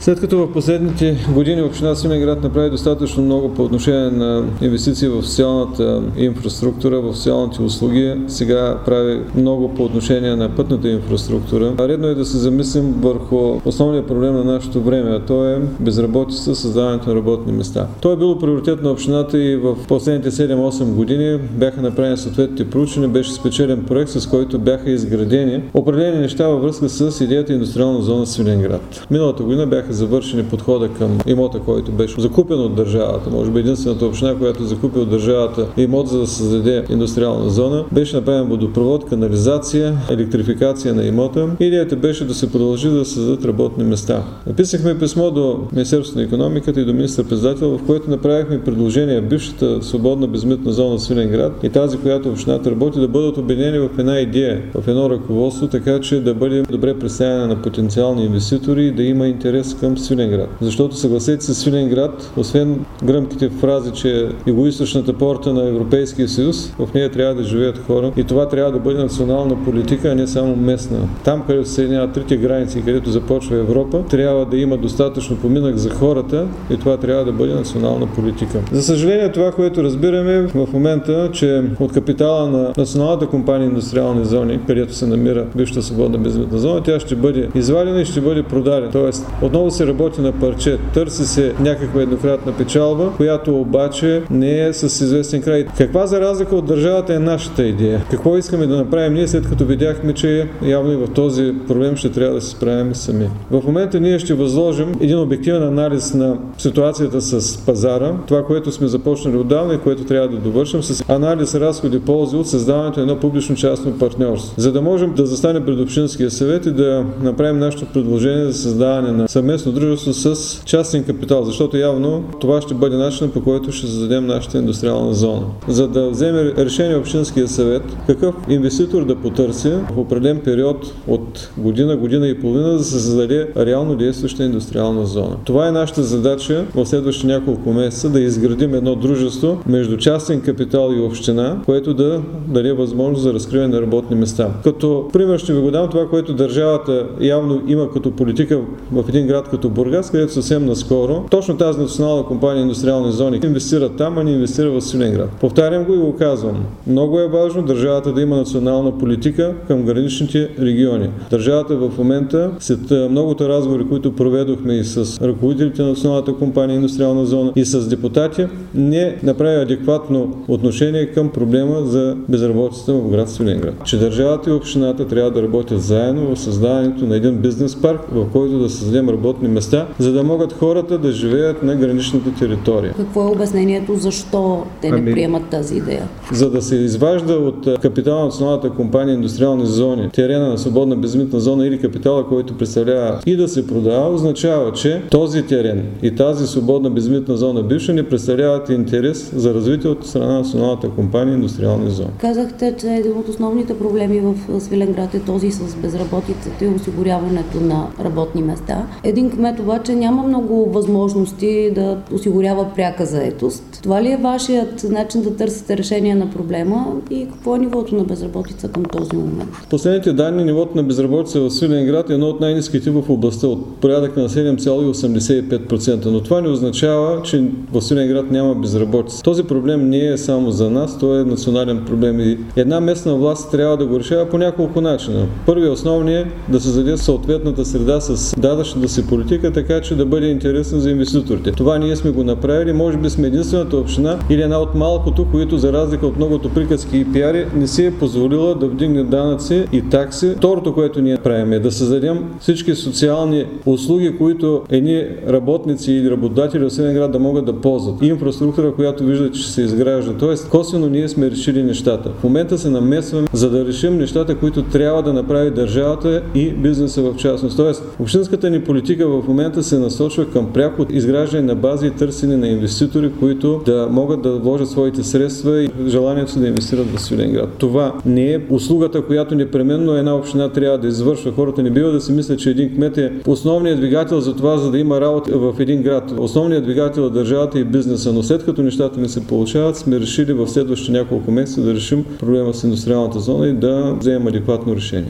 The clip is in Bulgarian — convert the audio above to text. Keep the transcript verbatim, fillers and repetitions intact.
След като в последните години община Свиленград направи достатъчно много по отношение на инвестиции в социалната инфраструктура, в социалните услуги, сега прави много по отношение на пътната инфраструктура. Редно е да се замислим върху основния проблем на нашето време, а то е безработица, създаването на работни места. То е било приоритет на общината и в последните седем-осем години бяха направени съответните проучвания, беше спечелен проект, с който бяха изградени определени неща във връзка с идеята индустриална зона Свиленград. Миналата година бяха завършени подхода към имота, който беше закупен от държавата, може би единствената община, която закупи от държавата имот, за да създаде индустриална зона. Беше направен водопровод, канализация, електрификация на имота. Идеята беше да се продължи да създадат работни места. Написахме писмо до Министерството на икономиката и до министър-председател, в което направихме предложение бившата свободна безмитна зона Свиленград и тази, която общината работи, да бъдат обединени в една идея, в едно ръководство, така че да бъде добре представена на потенциални инвеститори и да има интерес към Свиленград. Защото съгласете се, Свиленград, освен гръмките фрази, че е югоизточната порта на Европейския съюз, в нея трябва да живеят хора и това трябва да бъде национална политика, а не само местна. Там, където се съединяват трите граници, където започва Европа, трябва да има достатъчно поминък за хората и това трябва да бъде национална политика. За съжаление, това, което разбираме в момента, че от капитала на Националната компания индустриални зони, където се намира бившата свободна безмитна зона, тя ще бъде извадена и ще бъде продадена. Тоест, отново се работи на парче, търси се някаква еднократна печалба, която обаче не е с известен край. Каква за разлика от държавата е нашата идея? Какво искаме да направим ние, след като видяхме, че явно и в този проблем ще трябва да се справим сами? В момента ние ще възложим един обективен анализ на ситуацията с пазара, това, което сме започнали отдавна и което трябва да довършим, с анализ разходи ползи от създаването на едно публично-частно партньорство. За да можем да застане пред Общинския съвет и да направим нашето предложение за създаване на съвместно дружество с частен капитал, защото явно това ще бъде начинът, по който ще създадем нашата индустриална зона. За да вземе решение Общинския съвет какъв инвеститор да потърси в определен период от година, година и половина, да се създаде реално действаща индустриална зона. Това е нашата задача в следващите няколко месеца да изградим едно дружество между частен капитал и община, което да даде възможност за разкриване на работни места. Като пример ще ви го дам това, което държавата явно има като политика в един град като Бургас, където съвсем наскоро точно тази национална компания индустриални зони инвестира там, а не инвестира в Свиленград. Повтарям го и го казвам. Много е важно държавата да има национална политика към граничните региони. Държавата в момента, след многото разговори, които проведохме и с ръководителите на националната компания индустриална зона и с депутати, не направи адекватно отношение към проблема за безработицата в град Свиленград. Че държавата и общината трябва да работят заедно в създаването на един бизнес парк, в който да създадем работни места, за да могат хората да живеят на граничната територия. Какво е обяснението, защо те не ами, приемат тази идея? За да се изважда от капитала на националната компания индустриални зони, терена на свободна безмитна зона или капитала, който представлява и да се продава, означава, че този терен и тази свободна безмитна зона бивша не представляват интерес за развитие от страна на националната компания индустриални зони. Казахте, че един от основните проблеми в Свиленград е този с безработицата и осигуряването на работни места. Един кмет обаче няма много възможности да осигурява пряка заетост. Това ли е вашият начин да търсите решение на проблема и какво е нивото на безработица към този момент? Последните данни, нивото на безработица в Свиленград е едно от най-ниските в областта, от порядъка на седем цяло осемдесет и пет процента, но това не означава, че в Свиленград няма безработица. Този проблем не е само за нас, той е национален проблем и една местна власт трябва да го решава по няколко начина. Първият основният е да създаде съответната среда с данъчната си политика, така че да бъде интересен за инвеститорите. Това ние сме го направили, може би сме единствената община или една от малкото, които за разлика от многото приказки и пиари не си е позволила да вдигне данъци и такси. Второто, което ние правим, е да създадем всички социални услуги, които едни работници или работодатели в Свиленград да могат да ползват. И инфраструктура, която виждате, че се изгражда. Тоест, косвено ние сме решили нещата. В момента се намесваме, за да решим нещата, които трябва да направи държавата и бизнеса в частност. Тоест, общинската ни политика в момента се насочва към пряко изграждане на бази и търсене на инвеститори, които да могат да вложат своите средства и желанието да инвестират в Свиленград. Това не е услугата, която непременно една община трябва да извършва. Хората не бива да си мислят, че един кмет е основният двигател за това, за да има работа в един град. Основният двигател е държавата и бизнеса, но след като нещата не се получават, сме решили в следващите няколко месеца да решим проблема с индустриалната зона и да вземем адекватно решение.